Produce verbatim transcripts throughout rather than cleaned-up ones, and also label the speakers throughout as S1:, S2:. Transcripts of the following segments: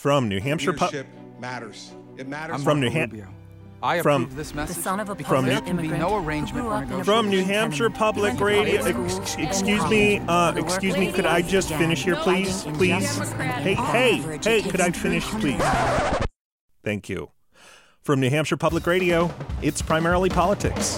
S1: from New Hampshire.
S2: Leadership pu- matters. It matters.
S1: I'm from New Hampshire.
S3: I
S1: from,
S3: approve this message
S4: the son of a
S1: from
S4: public
S1: New,
S4: immigrant
S3: no arrangement or negotiation.
S1: from New Hampshire Public Radio. Ex- excuse me, uh, excuse me. Could I just finish here, please? Please. Hey, hey, hey. Could I finish, please? Thank you. From New Hampshire Public Radio, it's Primarily Politics.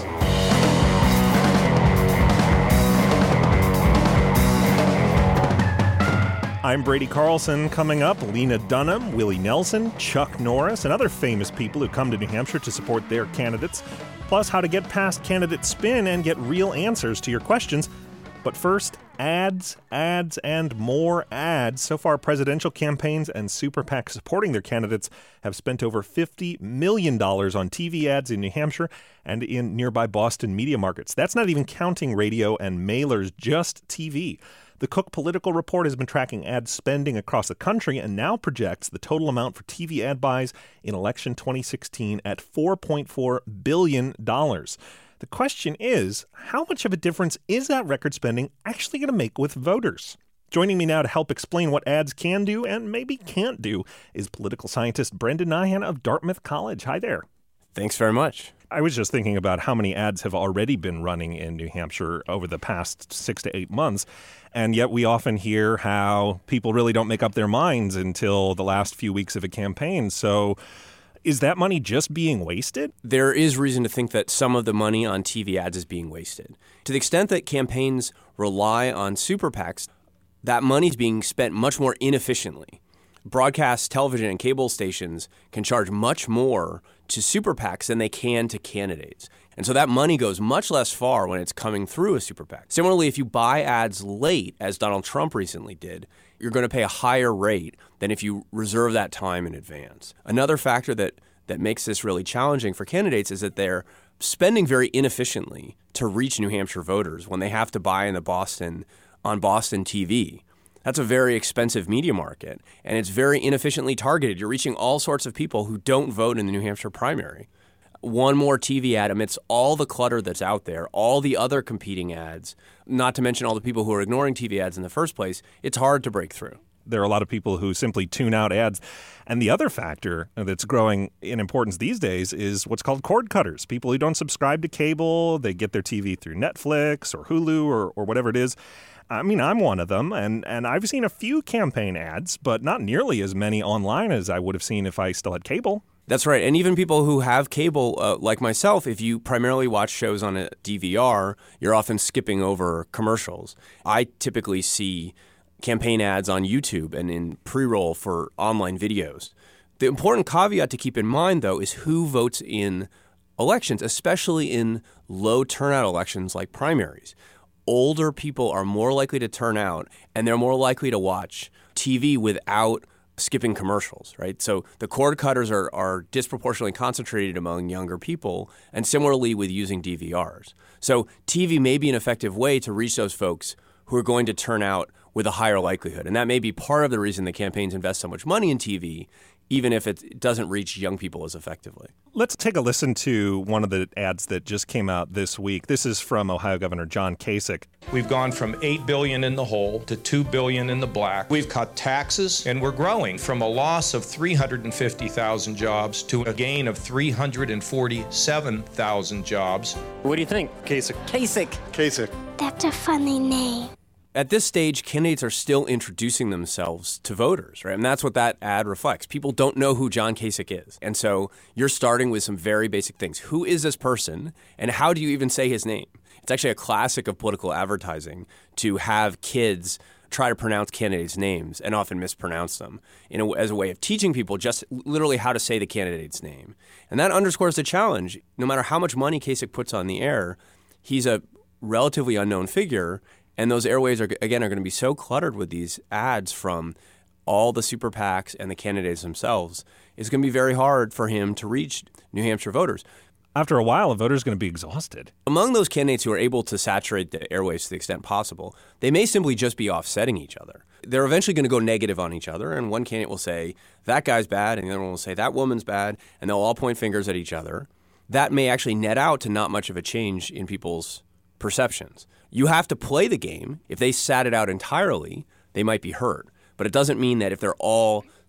S1: I'm Brady Carlson. Coming up, Lena Dunham, Willie Nelson, Chuck Norris, and other famous people who come to New Hampshire to support their candidates, plus how to get past candidate spin and get real answers to your questions. But first, ads, ads, and more ads. So far, presidential campaigns and super PACs supporting their candidates have spent over fifty million dollars on T V ads in New Hampshire and in nearby Boston media markets. That's not even counting radio and mailers, just T V. The Cook Political Report has been tracking ad spending across the country and now projects the total amount for T V ad buys in election twenty sixteen at four point four billion dollars. The question is, how much of a difference is that record spending actually going to make with voters? Joining me now to help explain what ads can do and maybe can't do is political scientist Brendan Nyhan of Dartmouth College. Hi there.
S5: Thanks very much.
S1: I was just thinking about how many ads have already been running in New Hampshire over the past six to eight months. And yet we often hear how people really don't make up their minds until the last few weeks of a campaign. So is that money just being wasted?
S5: There is reason to think that some of the money on T V ads is being wasted. To the extent that campaigns rely on super PACs, that money is being spent much more inefficiently. Broadcast television and cable stations can charge much more to super PACs than they can to candidates. And so that money goes much less far when it's coming through a super PAC. Similarly, if you buy ads late, as Donald Trump recently did, you're going to pay a higher rate than if you reserve that time in advance. Another factor that, that makes this really challenging for candidates is that they're spending very inefficiently to reach New Hampshire voters when they have to buy in the Boston on Boston T V. That's a very expensive media market, and it's very inefficiently targeted. You're reaching all sorts of people who don't vote in the New Hampshire primary. One more T V ad amidst all the clutter that's out there, all the other competing ads, not to mention all the people who are ignoring T V ads in the first place, it's hard to break through.
S1: There are a lot of people who simply tune out ads. And the other factor that's growing in importance these days is what's called cord cutters. People who don't subscribe to cable, they get their T V through Netflix or Hulu or, or whatever it is. I mean, I'm one of them, and, and I've seen a few campaign ads, but not nearly as many online as I would have seen if I still had cable.
S5: That's right. And even people who have cable, uh, like myself, if you primarily watch shows on a D V R, you're often skipping over commercials. I typically see campaign ads on YouTube and in pre-roll for online videos. The important caveat to keep in mind, though, is who votes in elections, especially in low turnout elections like primaries. Older people are more likely to turn out, and they're more likely to watch T V without skipping commercials, right? So the cord cutters are, are disproportionately concentrated among younger people, and similarly with using D V Rs. So T V may be an effective way to reach those folks who are going to turn out with a higher likelihood. And that may be part of the reason the campaigns invest so much money in T V, even if it doesn't reach young people as effectively.
S1: Let's take a listen to one of the ads that just came out this week. This is from Ohio Governor John Kasich.
S6: We've gone from eight billion dollars in the hole to two billion dollars in the black. We've cut taxes, and we're growing from a loss of three hundred fifty thousand jobs to a gain of three hundred forty-seven thousand jobs.
S5: What do you think, Kasich?
S4: Kasich.
S2: Kasich.
S7: That's a funny name.
S5: At this stage, candidates are still introducing themselves to voters, right? And that's what that ad reflects. People don't know who John Kasich is. And so you're starting with some very basic things. Who is this person, and how do you even say his name? It's actually a classic of political advertising to have kids try to pronounce candidates' names and often mispronounce them in a, as a way of teaching people just literally how to say the candidate's name. And that underscores the challenge. No matter how much money Kasich puts on the air, he's a relatively unknown figure. And those airwaves, are again, are going to be so cluttered with these ads from all the super PACs and the candidates themselves, it's going to be very hard for him to reach New Hampshire voters.
S1: After a while, a voter's going to be exhausted.
S5: Among those candidates who are able to saturate the airwaves to the extent possible, they may simply just be offsetting each other. They're eventually going to go negative on each other, and one candidate will say, that guy's bad, and the other one will say, that woman's bad, and they'll all point fingers at each other. That may actually net out to not much of a change in people's perceptions. You have to play the game. If they sat it out entirely, they might be hurt. But it doesn't mean that if they're all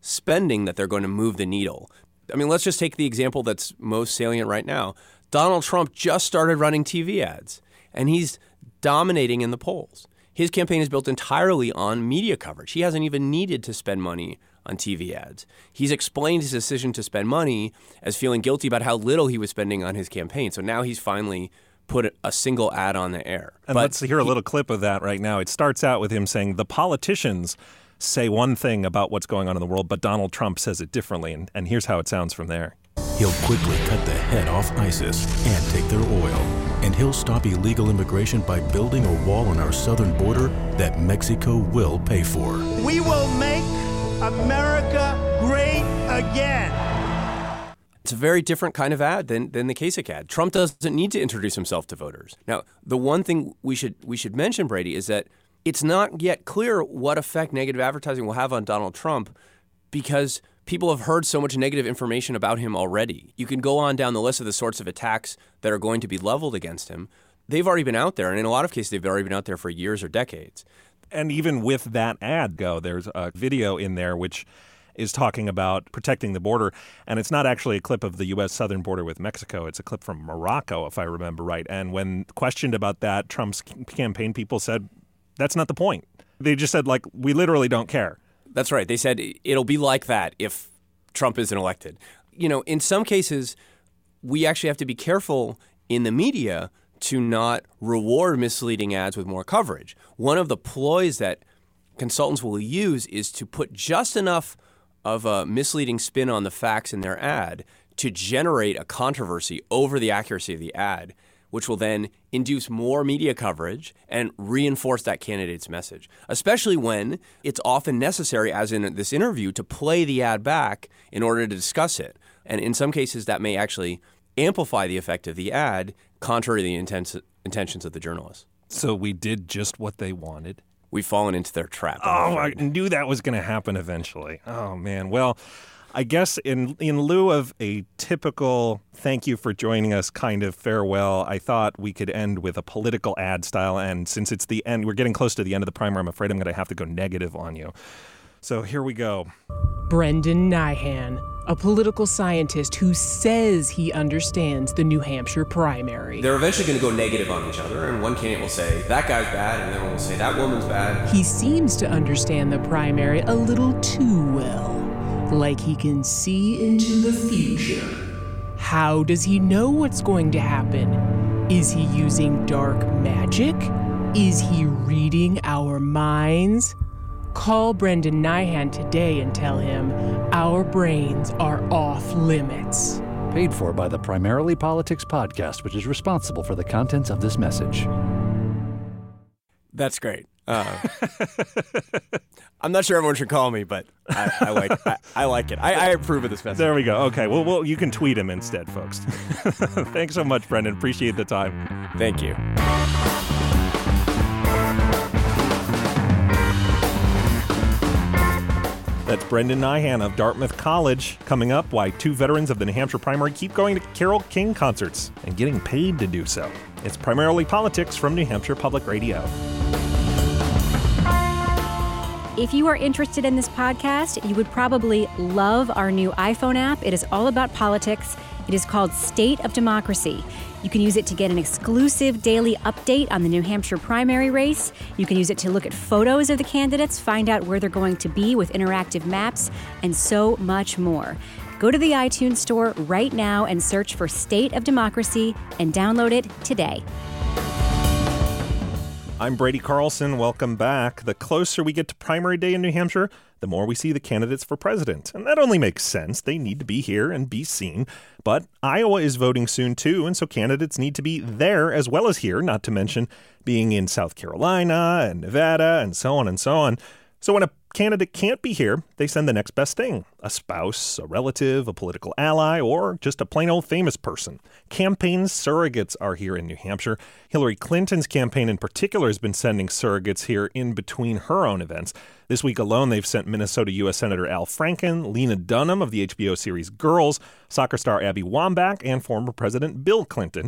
S5: spending that they're going to move the needle. I mean, let's just take the example that's most salient right now. Donald Trump just started running T V ads, and he's dominating in the polls. His campaign is built entirely on media coverage. He hasn't even needed to spend money on T V ads. He's explained his decision to spend money as feeling guilty about how little he was spending on his campaign. So now he's finally put a single ad on the air.
S1: And
S5: but
S1: let's hear a little clip of that right now. It starts out with him saying, the politicians say one thing about what's going on in the world, but Donald Trump says it differently. And, and here's how it sounds from there.
S3: He'll quickly cut the head off ISIS and take their oil. And he'll stop illegal immigration by building a wall on our southern border that Mexico will pay for.
S4: We will make America great again.
S5: It's a very different kind of ad than, than the Kasich ad. Trump doesn't need to introduce himself to voters. Now, the one thing we should we should mention, Brady, is that it's not yet clear what effect negative advertising will have on Donald Trump because people have heard so much negative information about him already. You can go on down the list of the sorts of attacks that are going to be leveled against him. They've already been out there, and in a lot of cases, they've already been out there for years or decades.
S1: And even with that ad, go, there's a video in there which is talking about protecting the border. And it's not actually a clip of the U S southern border with Mexico. It's a clip from Morocco, if I remember right. And when questioned about that, Trump's campaign people said, that's not the point. They just said, like, we literally don't care.
S5: That's right. They said it'll be like that if Trump isn't elected. You know, in some cases, we actually have to be careful in the media to not reward misleading ads with more coverage. One of the ploys that consultants will use is to put just enough of a misleading spin on the facts in their ad to generate a controversy over the accuracy of the ad, which will then induce more media coverage and reinforce that candidate's message, especially when it's often necessary, as in this interview, to play the ad back in order to discuss it. And in some cases, that may actually amplify the effect of the ad, contrary to the inten- intentions of the journalist.
S1: So we did just what they wanted.
S5: We've fallen into their trap.
S1: Oh, I knew that was going to happen eventually. Oh, man. Well, I guess in in lieu of a typical thank you for joining us kind of farewell, I thought we could end with a political ad style. And since it's the end, we're getting close to the end of the primary, I'm afraid I'm going to have to go negative on you. So here we go.
S8: Brendan Nyhan, a political scientist who says he understands the New Hampshire primary.
S5: They're eventually going to go negative on each other, and one candidate will say, that guy's bad, and the other one will say, that woman's bad.
S8: He seems to understand the primary a little too well, like he can see into the future. How does he know what's going to happen? Is he using dark magic? Is he reading our minds? Call Brendan Nyhan today and tell him our brains are off limits.
S9: Paid for by the Primarily Politics podcast, which is responsible for the contents of this message.
S5: That's great. Uh, I'm not sure everyone should call me, but I, I like I, I like it. I, I approve of this message.
S1: There we go. Okay. Well, well, you can tweet him instead, folks. Thanks so much, Brendan. Appreciate the time.
S5: Thank you.
S1: That's Brendan Nyhan of Dartmouth College. Coming up, why two veterans of the New Hampshire primary keep going to Carole King concerts and getting paid to do so. It's Primarily Politics from New Hampshire Public Radio.
S10: If you are interested in this podcast, you would probably love our new iPhone app. It is all about politics. It is called State of Democracy. You can use it to get an exclusive daily update on the New Hampshire primary race. You can use it to look at photos of the candidates, find out where they're going to be with interactive maps, and so much more. Go to the iTunes store right now and search for State of Democracy and download it today.
S1: I'm Brady Carlson. Welcome back. The closer we get to primary day in New Hampshire, the more we see the candidates for president. And that only makes sense. They need to be here and be seen. But Iowa is voting soon, too, and so candidates need to be there as well as here, not to mention being in South Carolina and Nevada and so on and so on. So when a candidate can't be here, they send the next best thing, a spouse, a relative, a political ally, or just a plain old famous person. Campaign surrogates are here in New Hampshire. Hillary Clinton's campaign in particular has been sending surrogates here in between her own events. This week alone, they've sent Minnesota U S Senator Al Franken, Lena Dunham of the H B O series Girls, soccer star Abby Wambach, and former President Bill Clinton.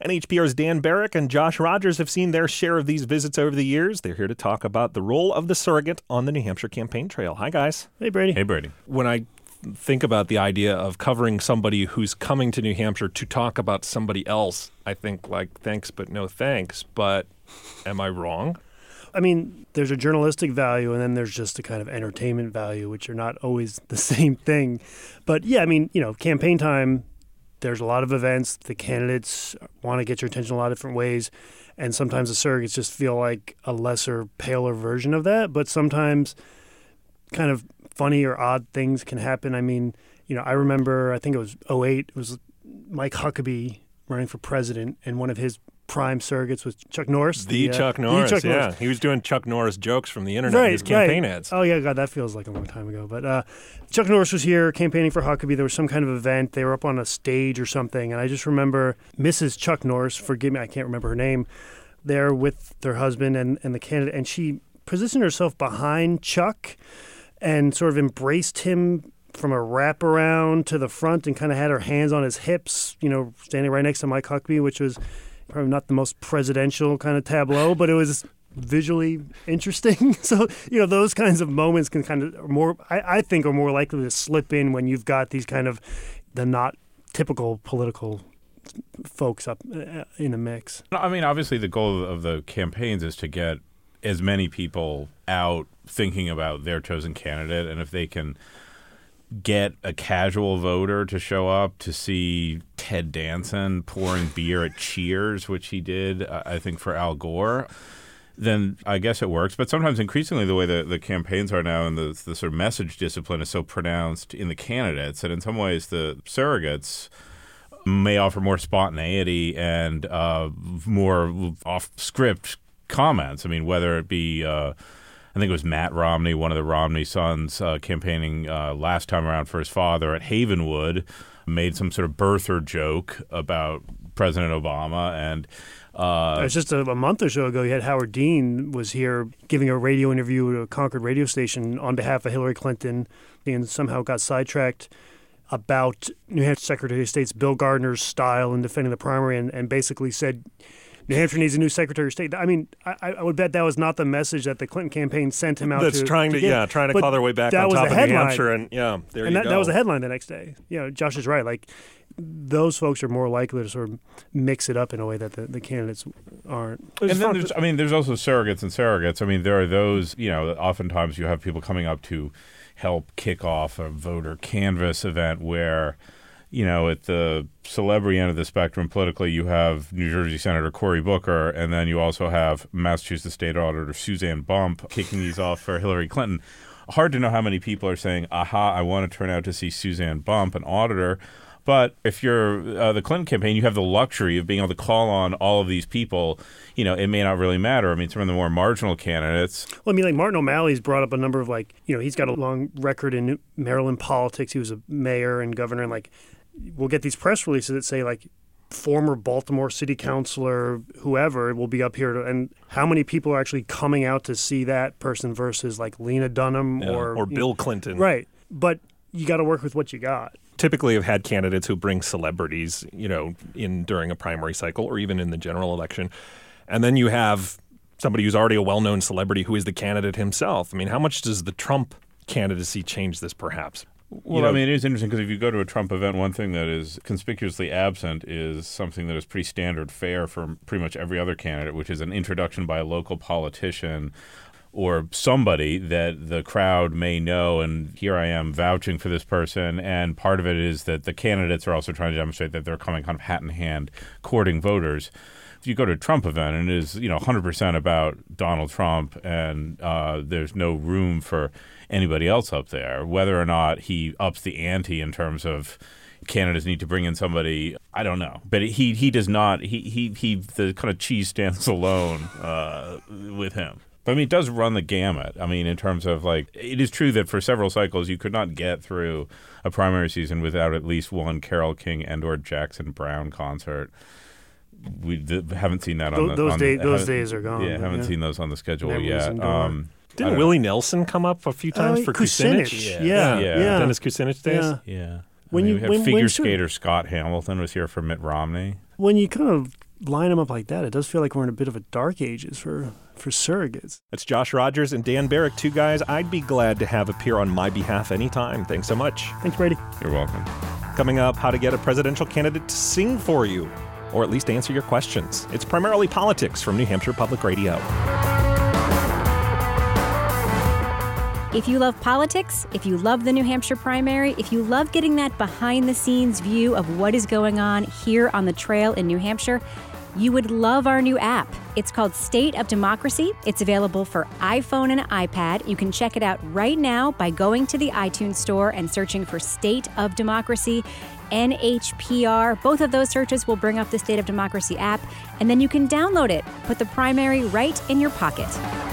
S1: And H P R's Dan Barrick and Josh Rogers have seen their share of these visits over the years. They're here to talk about the role of the surrogate on the New Hampshire campaign trail. Hi, guys.
S11: Hey, Brady.
S12: Hey, Brady.
S1: When I think about the idea of covering somebody who's coming to New Hampshire to talk about somebody else, I think, like, thanks but no thanks. But am I wrong?
S11: I mean, there's a journalistic value and then there's just a kind of entertainment value, which are not always the same thing. But yeah, I mean, you know, campaign time, there's a lot of events. The candidates want to get your attention a lot of different ways. And sometimes the surrogates just feel like a lesser, paler version of that. But sometimes kind of funny or odd things can happen. I mean, you know, I remember, I think it was oh eight, it was Mike Huckabee running for president, and one of his prime surrogates was Chuck Norris.
S1: The,
S11: the
S1: Chuck
S11: uh,
S1: Norris,
S11: the Chuck
S1: yeah.
S11: Norris.
S1: He was doing Chuck Norris jokes from the internet
S11: right,
S1: in his campaign
S11: right.
S1: ads.
S11: Oh, yeah, God, that feels like a long time ago. But uh, Chuck Norris was here campaigning for Huckabee. There was some kind of event. They were up on a stage or something, and I just remember Missus Chuck Norris, forgive me, I can't remember her name, there with their husband and, and the candidate, and she positioned herself behind Chuck and sort of embraced him from a wraparound to the front and kind of had her hands on his hips, you know, standing right next to Mike Huckabee, which was probably not the most presidential kind of tableau, but it was visually interesting. So, you know, those kinds of moments can kind of more, I, I think, are more likely to slip in when you've got these kind of the not typical political folks up in the mix.
S12: I mean, obviously the goal of the campaigns is to get as many people out thinking about their chosen candidate, and if they can get a casual voter to show up to see Ted Danson pouring beer at Cheers, which he did, uh, I think, for Al Gore, then I guess it works. But sometimes increasingly the way the, the campaigns are now and the, the sort of message discipline is so pronounced in the candidates that in some ways the surrogates may offer more spontaneity and uh, more off-script comments. I mean, whether it be uh, I think it was Matt Romney, one of the Romney sons, uh, campaigning uh, last time around for his father at Havenwood, made some sort of birther joke about President Obama. And uh,
S11: it was just a, a month or so ago, you had Howard Dean was here giving a radio interview at a Concord radio station on behalf of Hillary Clinton, and somehow got sidetracked about New Hampshire Secretary of State's Bill Gardner's style in defending the primary, and, and basically said New Hampshire needs a new Secretary of State. I mean, I, I would bet that was not the message that the Clinton campaign sent him out
S1: That's
S11: to.
S1: That's trying to,
S11: to
S1: yeah, trying to claw their way back on top of New Hampshire, and yeah, there
S11: and
S1: you
S11: that,
S1: go.
S11: that was the headline the next day. You know, Josh is right. Like, those folks are more likely to sort of mix it up in a way that the, the candidates aren't.
S12: And then there's, I mean, there's also surrogates and surrogates. I mean, there are those, you know, oftentimes you have people coming up to help kick off a voter canvass event where, you know, at the celebrity end of the spectrum politically, you have New Jersey Senator Cory Booker, and then you also have Massachusetts State Auditor Suzanne Bump kicking these off for Hillary Clinton. Hard to know how many people are saying, aha, I want to turn out to see Suzanne Bump, an auditor. But if you're uh, the Clinton campaign, you have the luxury of being able to call on all of these people. You know, it may not really matter. I mean, some of the more marginal candidates.
S11: Well, I mean, like Martin O'Malley's brought up a number of, like, you know, he's got a long record in Maryland politics. He was a mayor and governor, and, like, we'll get these press releases that say, like, former Baltimore city councilor, whoever, will be up here. To, and how many people are actually coming out to see that person versus, like, Lena Dunham
S1: yeah,
S11: or...
S1: Or Bill
S11: know,
S1: Clinton.
S11: Right. But you got to work with what you got.
S1: Typically have had candidates who bring celebrities, you know, in during a primary cycle or even in the general election. And then you have somebody who's already a well-known celebrity who is the candidate himself. I mean, how much does the Trump candidacy change this, perhaps?
S12: Well,
S1: you know,
S12: I mean, it is interesting because if you go to a Trump event, one thing that is conspicuously absent is something that is pretty standard fare for pretty much every other candidate, which is an introduction by a local politician or somebody that the crowd may know, and here I am vouching for this person. And part of it is that the candidates are also trying to demonstrate that they're coming kind of hat in hand, courting voters. If you go to a Trump event and it is, you know, one hundred percent about Donald Trump and uh, there's no room for anybody else up there, whether or not he ups the ante in terms of candidates need to bring in somebody, I don't know. But he he does not, he, he, he the kind of cheese stands alone uh, with him. But I mean, it does run the gamut. I mean, in terms of, like, it is true that for several cycles you could not get through a primary season without at least one Carole King and or Jackson Browne concert. We th- haven't seen that on the...
S11: Those,
S12: on
S11: day,
S12: the,
S11: those days are gone.
S12: Yeah, haven't
S11: yeah.
S12: seen those on the schedule
S11: Memories
S12: yet. Um,
S1: Didn't Willie Nelson come up a few times
S11: uh,
S1: for
S11: Kucinich?
S1: Kucinich?
S11: Yeah. Yeah.
S1: Yeah.
S11: yeah.
S1: Dennis Kucinich days?
S11: Yeah.
S12: yeah.
S11: When
S12: I mean,
S11: you,
S12: we had
S11: when,
S12: figure
S11: when
S12: skater Scott Hamilton was here for Mitt Romney.
S11: When you kind of line them up like that, it does feel like we're in a bit of a dark ages for, for surrogates.
S1: It's Josh Rogers and Dan Barrick, two guys I'd be glad to have appear on my behalf anytime. Thanks so much.
S11: Thanks, Brady.
S12: You're welcome.
S1: Coming up, how to get a presidential candidate to sing for you, or at least answer your questions. It's Primarily Politics from New Hampshire Public Radio.
S10: If you love politics, if you love the New Hampshire primary, if you love getting that behind-the-scenes view of what is going on here on the trail in New Hampshire, you would love our new app. It's called State of Democracy. It's available for iPhone and iPad. You can check it out right now by going to the iTunes store and searching for State of Democracy, N H P R. Both of those searches will bring up the State of Democracy app, and then you can download it. Put the primary right in your pocket.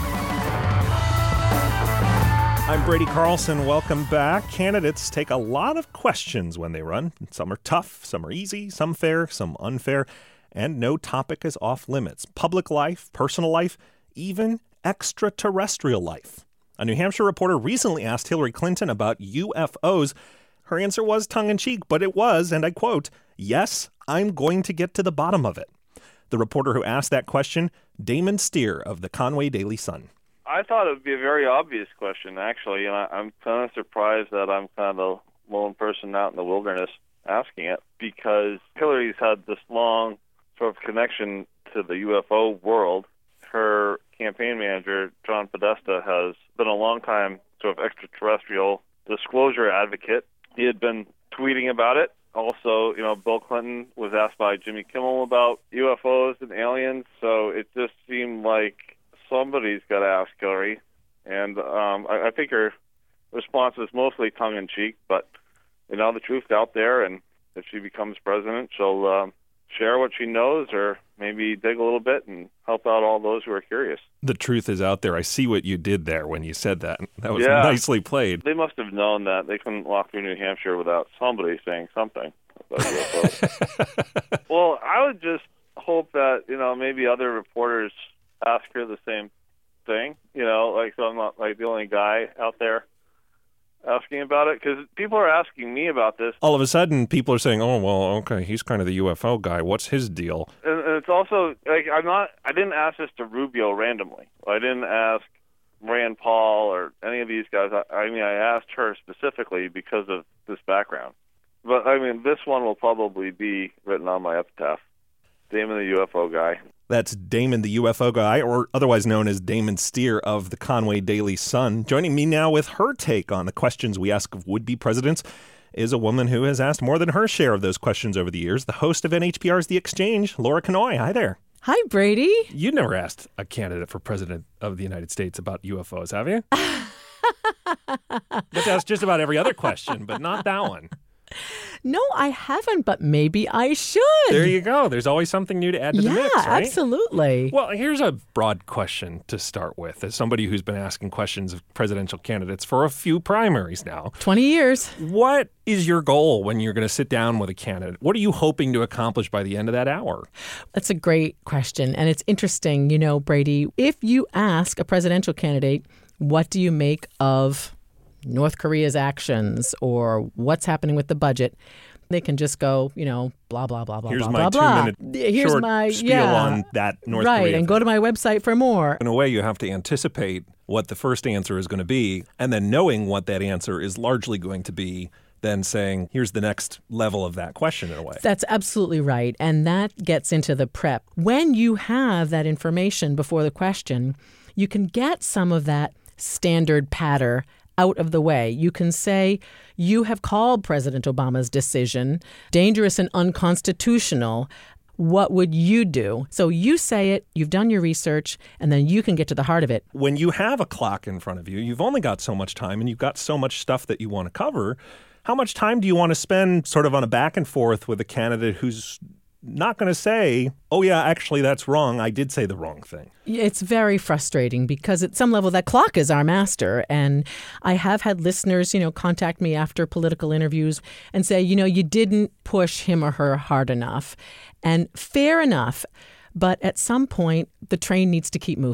S1: I'm Brady Carlson. Welcome back. Candidates take a lot of questions when they run. Some are tough, some are easy, some fair, some unfair, and no topic is off limits. Public life, personal life, even extraterrestrial life. A New Hampshire reporter recently asked Hillary Clinton about U F Os. Her answer was tongue-in-cheek, but it was, and I quote, "Yes, I'm going to get to the bottom of it." The reporter who asked that question, Damon Steer of the Conway Daily Sun.
S13: I thought it would be a very obvious question, actually, and I, I'm kind of surprised that I'm kind of a lone person out in the wilderness asking it, because Hillary's had this long sort of connection to the U F O world. Her campaign manager, John Podesta, has been a long-time sort of extraterrestrial disclosure advocate. He had been tweeting about it. Also, you know, Bill Clinton was asked by Jimmy Kimmel about U F Os and aliens, so it just seemed like somebody's got to ask Hillary, and um, I, I think her response is mostly tongue-in-cheek, but, you know, the truth's out there, and if she becomes president, she'll um, share what she knows or maybe dig a little bit and help out all those who are curious.
S1: The truth is out there. I see what you did there when you said that. That was
S13: yeah.
S1: nicely played.
S13: They must have known that they couldn't walk through New Hampshire without somebody saying something about U F Os. Well, I would just hope that, you know, maybe other reporters ask her the same thing, you know, like, so I'm not like the only guy out there asking about it, because people are asking me about this.
S1: All of a sudden, people are saying, oh, well, okay, he's kind of the U F O guy. What's his deal?
S13: And, and it's also, like, I'm not, I didn't ask this to Rubio randomly. I didn't ask Rand Paul or any of these guys. I, I mean, I asked her specifically because of this background. But, I mean, this one will probably be written on my epitaph. Damon the U F O guy.
S1: That's Damon the U F O guy, or otherwise known as Damon Steer of the Conway Daily Sun. Joining me now with her take on the questions we ask of would-be presidents is a woman who has asked more than her share of those questions over the years, the host of N H P R's The Exchange, Laura Kanoy. Hi there.
S14: Hi, Brady.
S1: You never asked a candidate for president of the United States about U F Os, have you? But that's just about every other question, but not that one.
S14: No, I haven't, but maybe I should.
S1: There you go. There's always something new to add to
S14: yeah,
S1: the mix, right?
S14: Absolutely.
S1: Well, here's a broad question to start with. As somebody who's been asking questions of presidential candidates for a few primaries now.
S14: twenty years.
S1: What is your goal when you're going to sit down with a candidate? What are you hoping to accomplish by the end of that hour?
S14: That's a great question. And it's interesting, you know, Brady, if you ask a presidential candidate, what do you make of North Korea's actions or what's happening with the budget, they can just go, you know, blah, blah, blah, blah,
S1: Here's
S14: blah,
S1: my
S14: blah,
S1: two-minute
S14: blah. Here's
S1: short
S14: my,
S1: spiel
S14: yeah,
S1: on that North
S14: right,
S1: Korea
S14: and
S1: thing.
S14: go to my website for more.
S1: In a way, you have to anticipate what the first answer is going to be, and then knowing what that answer is largely going to be, then saying, here's the next level of that question in a way.
S14: That's absolutely right. And that gets into the prep. When you have that information before the question, you can get some of that standard patter out of the way. You can say, you have called President Obama's decision dangerous and unconstitutional. What would you do? So you say it, you've done your research, and then you can get to the heart of it.
S1: When you have a clock in front of you, you've only got so much time and you've got so much stuff that you want to cover. How much time do you want to spend sort of on a back and forth with a candidate who's not going to say, oh, yeah, actually, that's wrong. I did say the wrong thing.
S14: It's very frustrating because at some level that clock is our master. And I have had listeners, you know, contact me after political interviews and say, you know, you didn't push him or her hard enough. And fair enough. But at some point, the train needs to keep moving.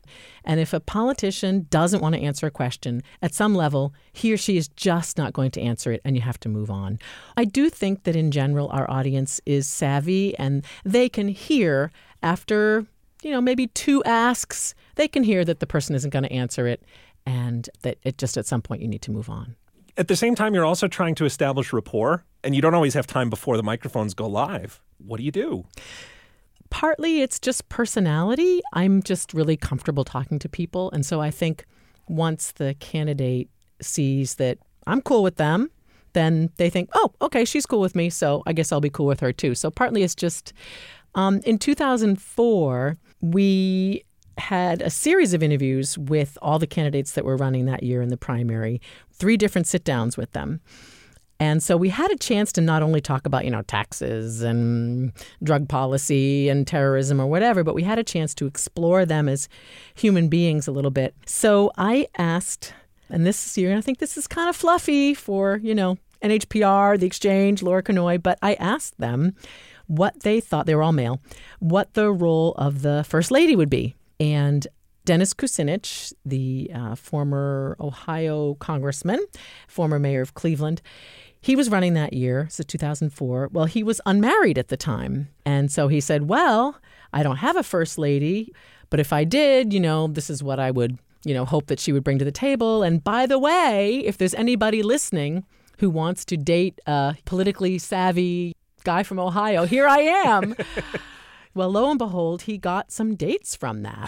S14: And if a politician doesn't want to answer a question, at some level, he or she is just not going to answer it, and you have to move on. I do think that in general, our audience is savvy, and they can hear after, you know, maybe two asks, they can hear that the person isn't going to answer it, and that it just at some point you need to move on.
S1: At the same time, you're also trying to establish rapport, and you don't always have time before the microphones go live. What do you do?
S14: Partly it's just personality. I'm just really comfortable talking to people. And so I think once the candidate sees that I'm cool with them, then they think, oh, okay, she's cool with me, so I guess I'll be cool with her too. So partly it's just, um, in two thousand four, we had a series of interviews with all the candidates that were running that year in the primary, three different sit-downs with them. And so we had a chance to not only talk about, you know, taxes and drug policy and terrorism or whatever, but we had a chance to explore them as human beings a little bit. So I asked, and this year, and I think this is kind of fluffy for, you know, N H P R, The Exchange, Laura Conoy, but I asked them what they thought, they were all male, what the role of the First Lady would be. And Dennis Kucinich, the uh, former Ohio congressman, former mayor of Cleveland, he was running that year, so two thousand four. Well, he was unmarried at the time. And so he said, well, I don't have a first lady, but if I did, you know, this is what I would, you know, hope that she would bring to the table. And by the way, if there's anybody listening who wants to date a politically savvy guy from Ohio, here I am. Well, lo and behold, he got some dates from that.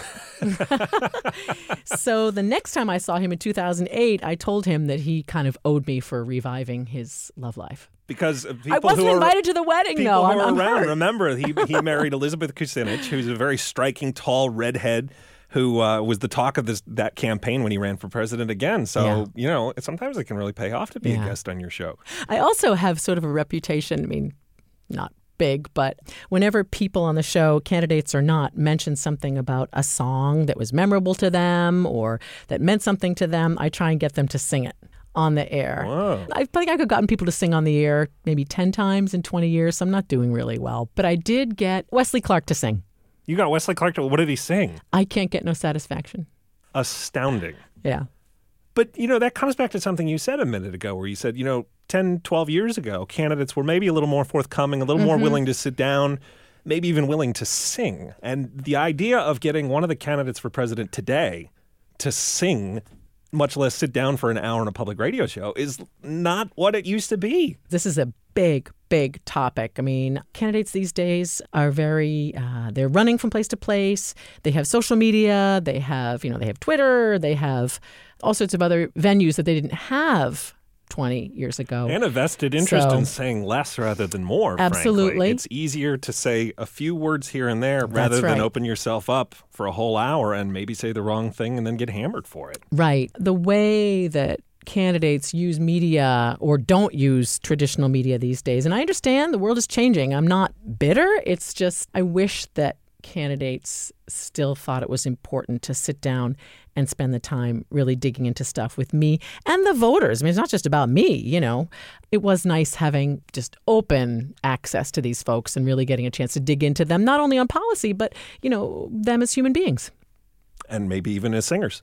S14: So the next time I saw him in two thousand eight, I told him that he kind of owed me for reviving his love life.
S1: Because people
S14: I wasn't
S1: who are,
S14: invited to the wedding,
S1: people
S14: though.
S1: Who
S14: I'm,
S1: are
S14: I'm
S1: around.
S14: hurt.
S1: Remember, he he married Elizabeth Kucinich, who's a very striking, tall redhead who uh, was the talk of this that campaign when he ran for president again. So,
S14: Yeah.
S1: you know, sometimes it can really pay off to be
S14: Yeah.
S1: a guest on your show.
S14: I also have sort of a reputation, I mean, not big, but whenever people on the show, candidates or not, mention something about a song that was memorable to them or that meant something to them, I try and get them to sing it on the air.
S1: Whoa.
S14: I think I could have gotten people to sing on the air maybe ten times in twenty years, so I'm not doing really well. But I did get Wesley Clark to sing.
S1: You got Wesley Clark to, what did he sing?
S14: I Can't Get No Satisfaction.
S1: Astounding.
S14: Yeah.
S1: But, you know, that comes back to something you said a minute ago where you said, you know, ten, twelve years ago, candidates were maybe a little more forthcoming, a little more
S14: Mhm.
S1: willing to sit down, maybe even willing to sing. And the idea of getting one of the candidates for president today to sing, much less sit down for an hour on a public radio show, is not what it used to be.
S14: This is a big, big topic. I mean, candidates these days are very, uh, they're running from place to place. They have social media. They have, you know, they have Twitter. They have all sorts of other venues that they didn't have twenty years ago.
S1: And a vested interest
S14: So-
S1: in saying less rather than more,
S14: Absolutely.
S1: frankly. It's easier to say a few words here and there rather than
S14: right.
S1: open yourself up for a whole hour and maybe say the wrong thing and then get hammered for it.
S14: Right. The way that candidates use media or don't use traditional media these days, and I understand the world is changing. I'm not bitter. It's just I wish that candidates still thought it was important to sit down and spend the time really digging into stuff with me and the voters. I mean, it's not just about me, you know. It was nice having just open access to these folks and really getting a chance to dig into them, not only on policy, but, you know, them as human beings.
S1: And maybe even as singers.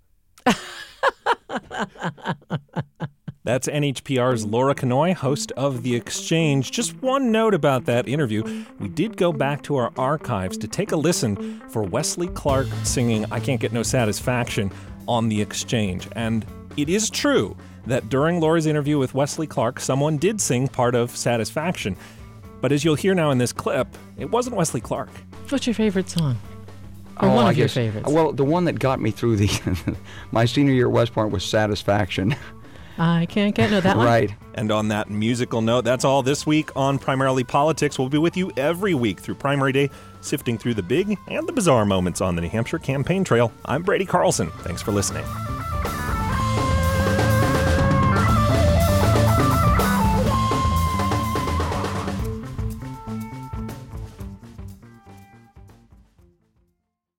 S1: That's N H P R's Laura Conoy, host of The Exchange. Just one note about that interview. We did go back to our archives to take a listen for Wesley Clark singing I Can't Get No Satisfaction on The Exchange. And it is true that during Laura's interview with Wesley Clark, someone did sing part of Satisfaction. But as you'll hear now in this clip, it wasn't Wesley Clark.
S14: What's your favorite song? Or
S15: oh,
S14: one
S15: I
S14: of your
S15: guess,
S14: favorites?
S15: Well, the one that got me through the my senior year at West Point was Satisfaction.
S14: I can't get no that one.
S15: Right.
S1: And on that musical note, that's all this week on Primarily Politics. We'll be with you every week through primary day, sifting through the big and the bizarre moments on the New Hampshire campaign trail. I'm Brady Carlson. Thanks for listening.